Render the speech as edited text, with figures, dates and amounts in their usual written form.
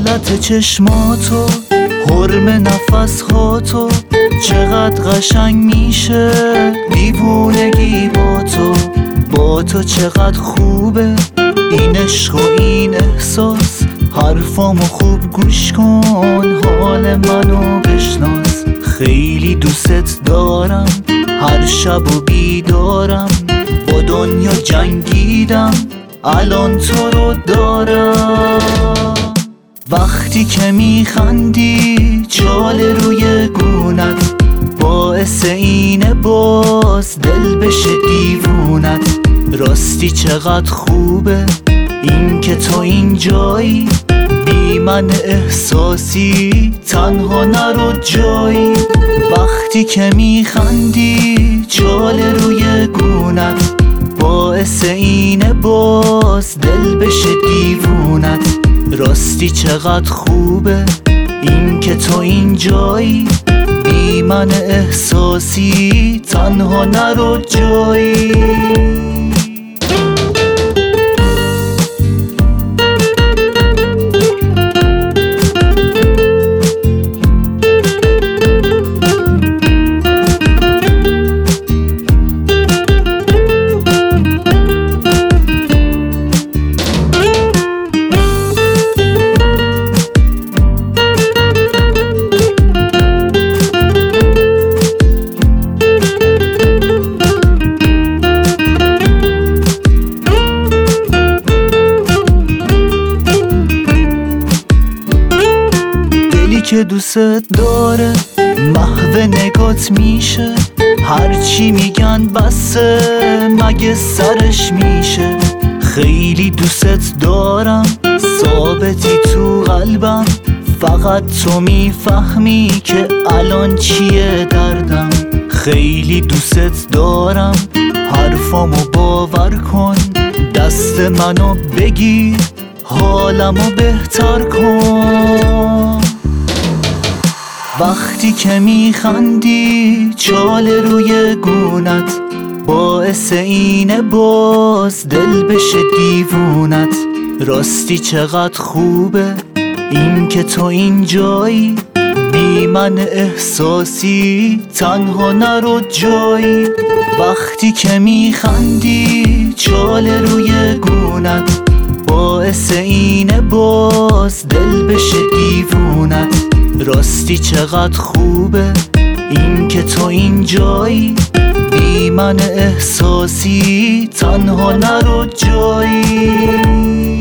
حالت چشماتو، حرم نفس هاتو، چقدر قشنگ میشه دیوونگی با تو چقدر خوبه این عشق و این احساس. حرفامو خوب گوش کن، حال منو بشناس. خیلی دوست دارم، هر شب و بیدارم، با دنیا جنگیدم، الان تو رو دارم. وقتی که میخندی چاله روی گونت، باعث اینه باز دل بشه دیوونت. راستی چقدر خوبه این که تو اینجایی، بی من احساسی تنها نرو جایی. وقتی که میخندی چاله روی گونت، باعث اینه باز دل بشه دیوونت. راستی چقدر خوبه این که تو اینجایی، بی من احساسی تنها نرو جایی. که دوست داره محو نگات میشه، هرچی میگن بسه مگه سرش میشه. خیلی دوست دارم، ثابتی تو قلبم، فقط تو میفهمی که الان چیه دردم. خیلی دوست دارم، حرفامو باور کن، دست منو بگیر، حالمو بهتر کن. وقتی که میخندی چاله روی گونت، باعث اینه باز دل بشه دیوونت. راستی چقدر خوبه این که تو اینجایی، بی من احساسی تنها نرو جایی. وقتی که میخندی چاله روی گونت، باعث اینه باز دل بشه دیوونت. راستی چقدر خوبه این که تو اینجایی، بی من احساسی تنها نرو جایی.